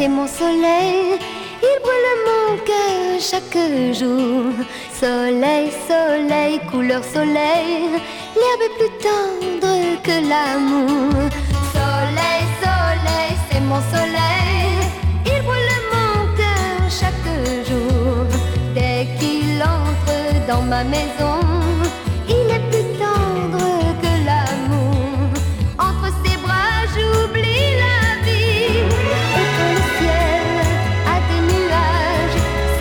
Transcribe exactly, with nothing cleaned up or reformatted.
c'est mon soleil, il brûle mon cœur chaque jour. Soleil, soleil, couleur soleil, l'herbe est plus tendre que l'amour.